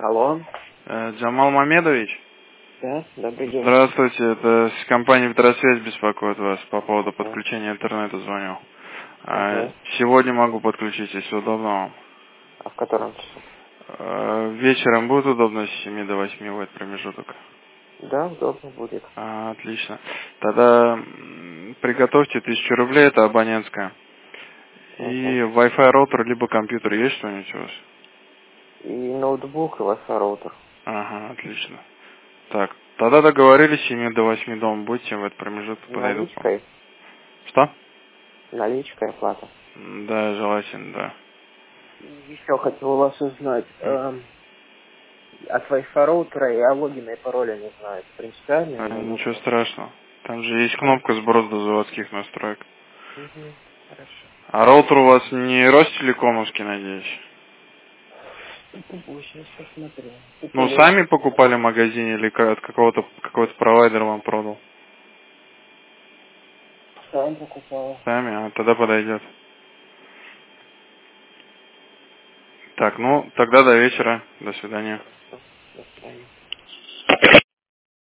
Алло. Джамал Мамедович? Да, добрый день. Здравствуйте, это с компании «Витросвязь» беспокоит вас по поводу подключения интернета звоню. Сегодня могу подключить, если удобно вам. А в котором часу? Вечером будет удобно с 7 до 8 в этот промежуток? Да, удобно будет. Отлично. Тогда приготовьте 1000 рублей, это абонентская. И Wi-Fi роутер, либо компьютер есть что-нибудь у вас? И ноутбук, и Wi-Fi роутер. Ага, отлично. Так, тогда договорились, с 7 до 8 дома будете, в этот промежуток подойду к вам. Наличкой? Что? Наличкой оплата. Да, желательно, да. Еще хотел у вас узнать. От Wi-Fi роутера я логина и пароля не знаю. Это принципиально или Ничего нужно? страшного. Там же есть кнопка сброс до заводских настроек. Хорошо. А роутер у вас не Ростелекомовский, надеюсь? Сейчас посмотрю. Ну, сами покупали в магазине или от какой-то провайдер вам продал? Сам покупал. Сами? Тогда подойдет. Так, ну, тогда до вечера. До свидания. До свидания.